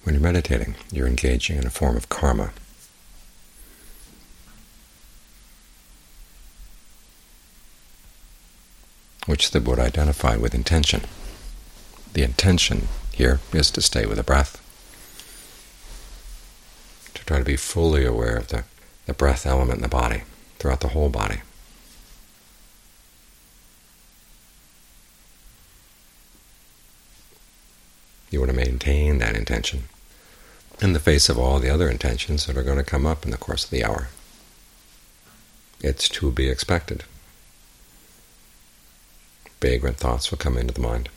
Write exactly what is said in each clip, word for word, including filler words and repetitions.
When you're meditating, you're engaging in a form of karma. Which the Buddha identified with intention. The intention here is to stay with the breath, to try to be fully aware of the, the breath element in the body, throughout the whole body. You want to maintain that intention in the face of all the other intentions that are going to come up in the course of the hour. It's to be expected. Vagrant thoughts will come into the mind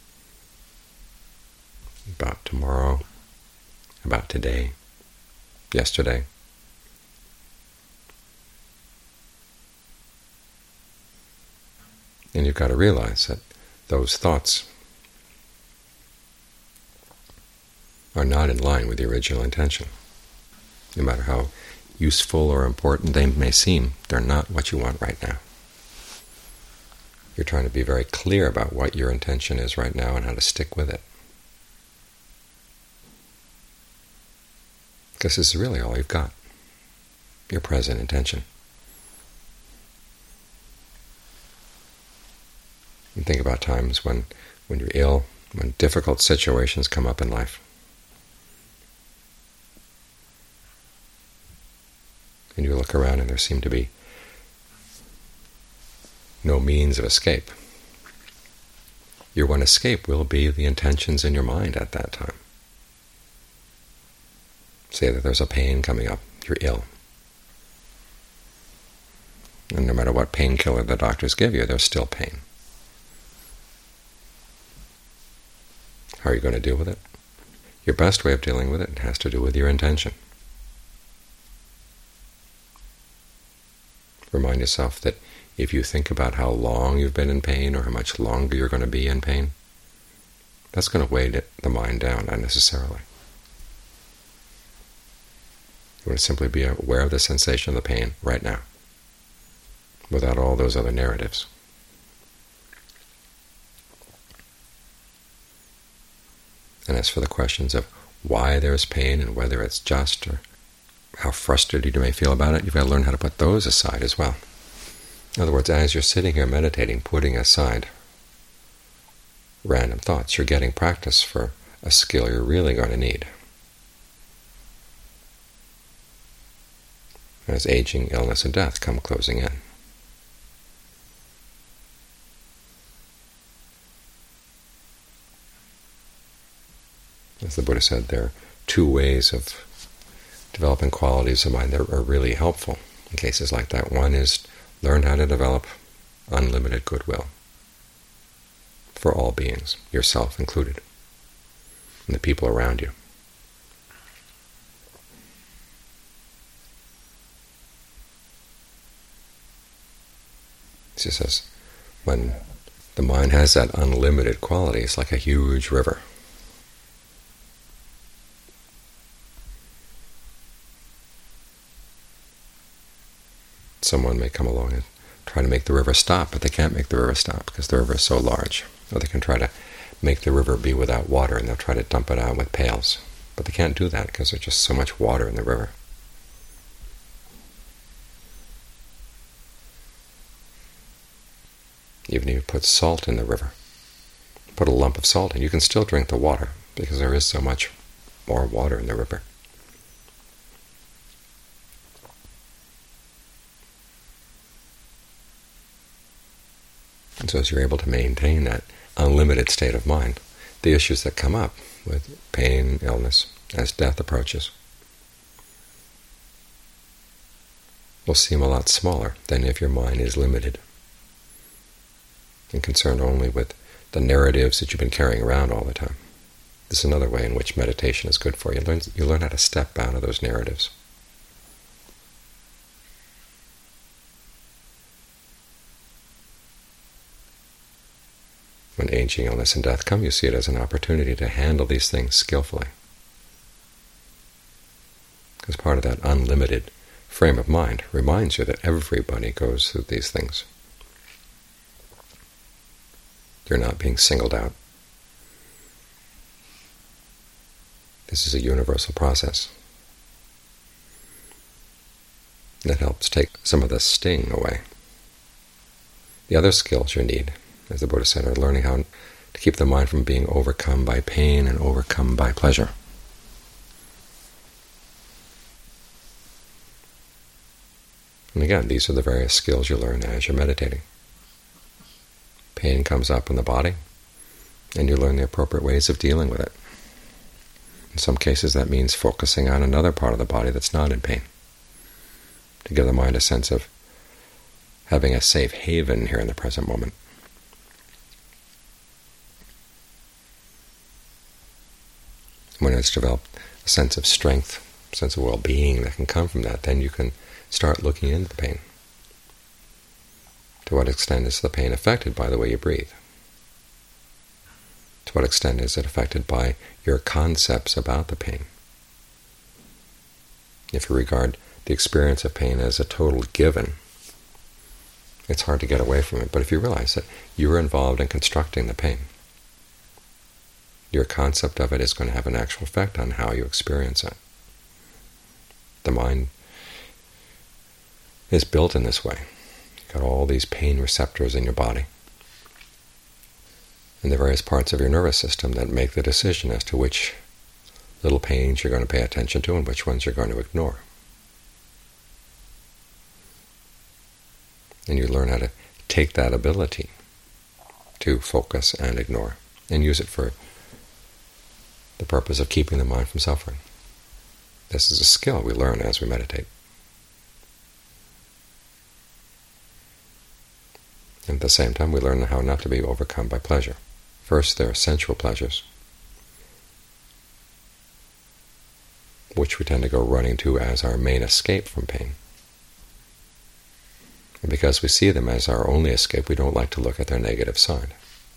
about tomorrow, about today, yesterday. And you've got to realize that those thoughts are not in line with the original intention. No matter how useful or important they may seem, they're not what you want right now. You're trying to be very clear about what your intention is right now and how to stick with it. Because this is really all you've got, your present intention. And think about times when, when you're ill, when difficult situations come up in life. And you look around and there seem to be no means of escape. Your one escape will be the intentions in your mind at that time. Say that there's a pain coming up, you're ill. And no matter what painkiller the doctors give you, there's still pain. How are you going to deal with it? Your best way of dealing with it has to do with your intention. Remind yourself that if you think about how long you've been in pain or how much longer you're going to be in pain, that's going to weigh the mind down unnecessarily. You want to simply be aware of the sensation of the pain right now, without all those other narratives. And as for the questions of why there's pain and whether it's just or how frustrated you may feel about it, you've got to learn how to put those aside as well. In other words, as you're sitting here meditating, putting aside random thoughts, you're getting practice for a skill you're really going to need. As aging, illness, and death come closing in. As the Buddha said, there are two ways of developing qualities of mind that are really helpful in cases like that. One is learn how to develop unlimited goodwill for all beings, yourself included, and the people around you. She says, when the mind has that unlimited quality, it's like a huge river. Someone may come along and try to make the river stop, but they can't make the river stop because the river is so large. Or they can try to make the river be without water, and they'll try to dump it out with pails. But they can't do that because there's just so much water in the river. Even if you put salt in the river, put a lump of salt in, you can still drink the water because there is so much more water in the river. And so as you're able to maintain that unlimited state of mind, the issues that come up with pain, illness, as death approaches, will seem a lot smaller than if your mind is limited and concerned only with the narratives that you've been carrying around all the time. This is another way in which meditation is good for you. You learn, you learn how to step out of those narratives. When aging, illness, and death come, you see it as an opportunity to handle these things skillfully. Because part of that unlimited frame of mind reminds you that everybody goes through these things. You're not being singled out. This is a universal process that helps take some of the sting away. The other skills you need, as the Buddha said, are learning how to keep the mind from being overcome by pain and overcome by pleasure. And again, these are the various skills you learn as you're meditating. Pain comes up in the body, and you learn the appropriate ways of dealing with it. In some cases that means focusing on another part of the body that's not in pain, to give the mind a sense of having a safe haven here in the present moment. When it's developed a sense of strength, a sense of well-being that can come from that, then you can start looking into the pain. To what extent is the pain affected by the way you breathe? To what extent is it affected by your concepts about the pain? If you regard the experience of pain as a total given, it's hard to get away from it. But if you realize that you're involved in constructing the pain, your concept of it is going to have an actual effect on how you experience it. The mind is built in this way. You've got all these pain receptors in your body, and the various parts of your nervous system that make the decision as to which little pains you're going to pay attention to and which ones you're going to ignore. And you learn how to take that ability to focus and ignore and use it for the purpose of keeping the mind from suffering. This is a skill we learn as we meditate. And at the same time, we learn how not to be overcome by pleasure. First, there are sensual pleasures, which we tend to go running to as our main escape from pain. And because we see them as our only escape, we don't like to look at their negative side.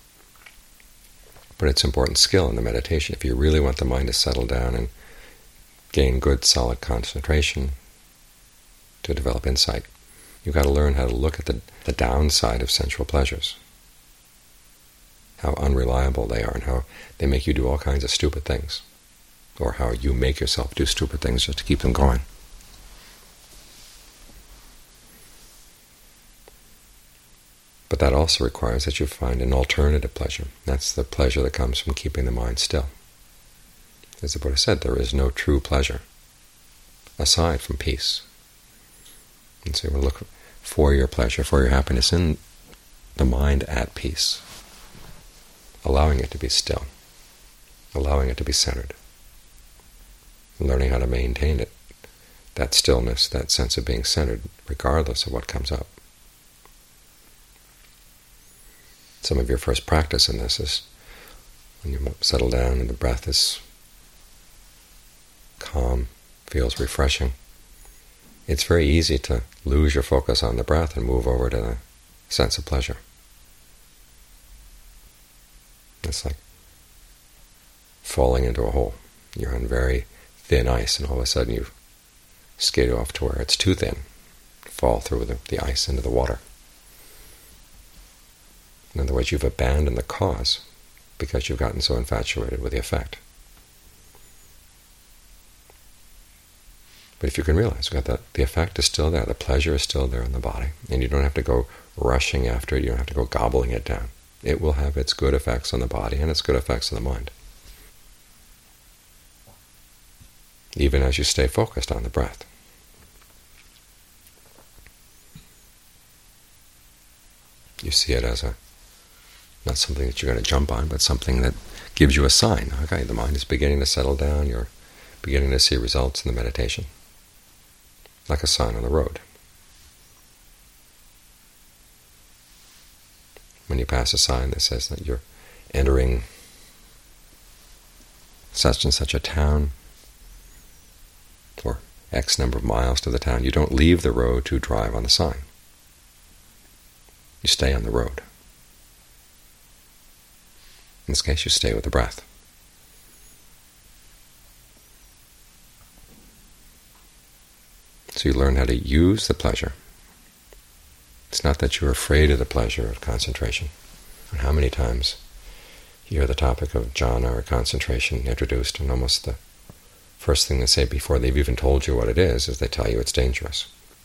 But it's important skill in the meditation. If you really want the mind to settle down and gain good, solid concentration, to develop insight, you've got to learn how to look at the, the downside of sensual pleasures, how unreliable they are and how they make you do all kinds of stupid things, or how you make yourself do stupid things just to keep them going. But that also requires that you find an alternative pleasure. That's the pleasure that comes from keeping the mind still. As the Buddha said, there is no true pleasure aside from peace. And so you will look for your pleasure, for your happiness in the mind at peace, allowing it to be still, allowing it to be centered, and learning how to maintain it, that stillness, that sense of being centered, regardless of what comes up. Some of your first practice in this is when you settle down and the breath is calm, feels refreshing. It's very easy to lose your focus on the breath and move over to a sense of pleasure. It's like falling into a hole. You're on very thin ice, and all of a sudden you skate off to where it's too thin, fall through the, the ice into the water. In other words, you've abandoned the cause because you've gotten so infatuated with the effect. But if you can realize that the effect is still there, the pleasure is still there in the body, and you don't have to go rushing after it, you don't have to go gobbling it down. It will have its good effects on the body and its good effects on the mind, even as you stay focused on the breath. You see it as a not something that you're going to jump on, but something that gives you a sign. Okay, the mind is beginning to settle down, you're beginning to see results in the meditation, like a sign on the road. When you pass a sign that says that you're entering such and such a town, or X number of miles to the town, you don't leave the road to drive on the sign. You stay on the road. In this case, you stay with the breath. So you learn how to use the pleasure. It's not that you're afraid of the pleasure of concentration. And how many times you hear the topic of jhana or concentration introduced, and almost the first thing they say before they've even told you what it is, is they tell you it's dangerous.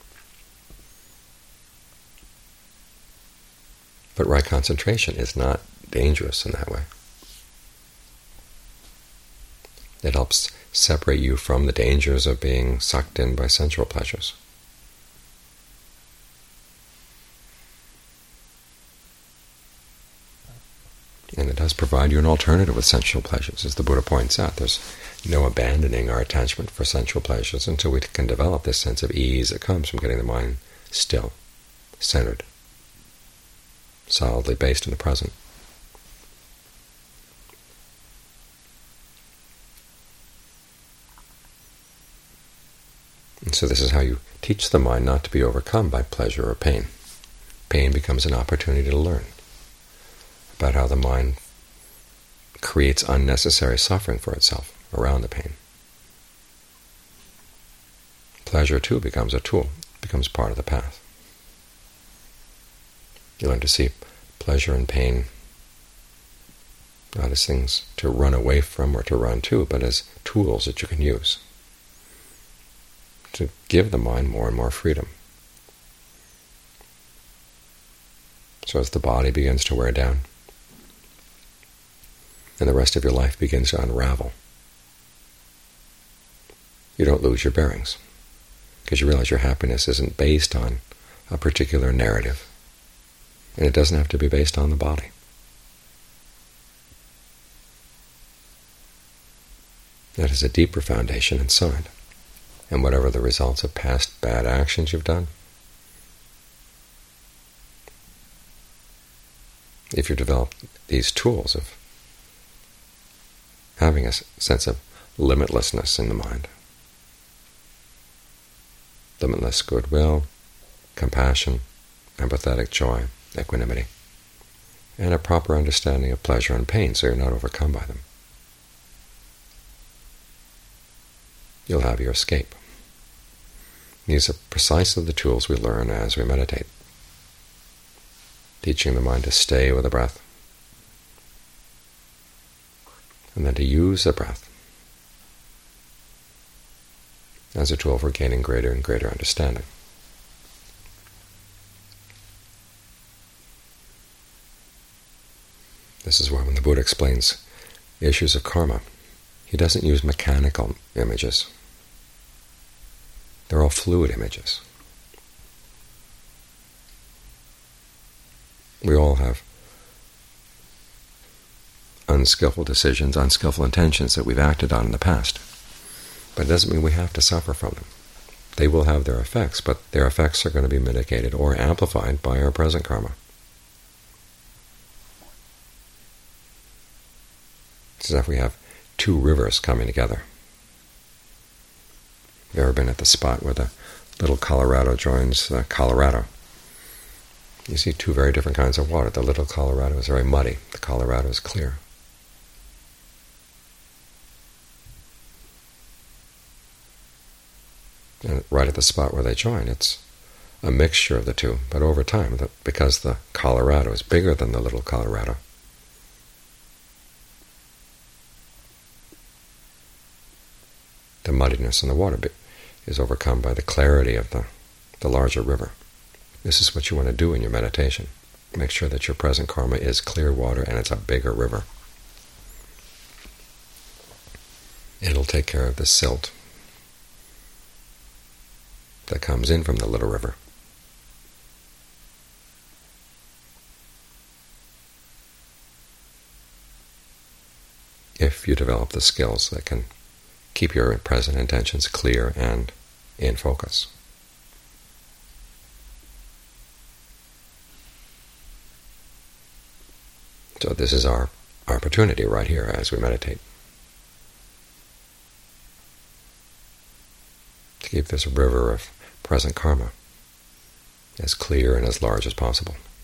But right concentration is not dangerous in that way. It helps separate you from the dangers of being sucked in by sensual pleasures. And it does provide you an alternative with sensual pleasures. As the Buddha points out, there's no abandoning our attachment for sensual pleasures until we can develop this sense of ease that comes from getting the mind still, centered, solidly based in the present. And so this is how you teach the mind not to be overcome by pleasure or pain. Pain becomes an opportunity to learn about how the mind creates unnecessary suffering for itself around the pain. Pleasure, too, becomes a tool, becomes part of the path. You learn to see pleasure and pain not as things to run away from or to run to, but as tools that you can use to give the mind more and more freedom. So as the body begins to wear down, and the rest of your life begins to unravel, you don't lose your bearings, because you realize your happiness isn't based on a particular narrative, and it doesn't have to be based on the body. That is a deeper foundation inside, and whatever the results of past bad actions you've done, if you develop these tools of having a sense of limitlessness in the mind, limitless goodwill, compassion, empathetic joy, equanimity, and a proper understanding of pleasure and pain so you're not overcome by them, you'll have your escape. These are precisely the tools we learn as we meditate, teaching the mind to stay with the breath, and then to use the breath as a tool for gaining greater and greater understanding. This is why when the Buddha explains issues of karma, he doesn't use mechanical images. They're all fluid images. We all have unskillful decisions, unskillful intentions that we've acted on in the past. But it doesn't mean we have to suffer from them. They will have their effects, but their effects are going to be mitigated or amplified by our present karma. It's as if we have two rivers coming together. You've ever been at the spot where the little Colorado joins the Colorado? You see two very different kinds of water. The little Colorado is very muddy. The Colorado is clear. And right at the spot where they join, it's a mixture of the two. But over time, because the Colorado is bigger than the little Colorado, the muddiness in the water is overcome by the clarity of the, the larger river. This is what you want to do in your meditation. Make sure that your present karma is clear water and it's a bigger river. It'll take care of the silt that comes in from the little river. If you develop the skills that can keep your present intentions clear and in focus. So this is our opportunity right here as we meditate, to keep this river of present karma as clear and as large as possible.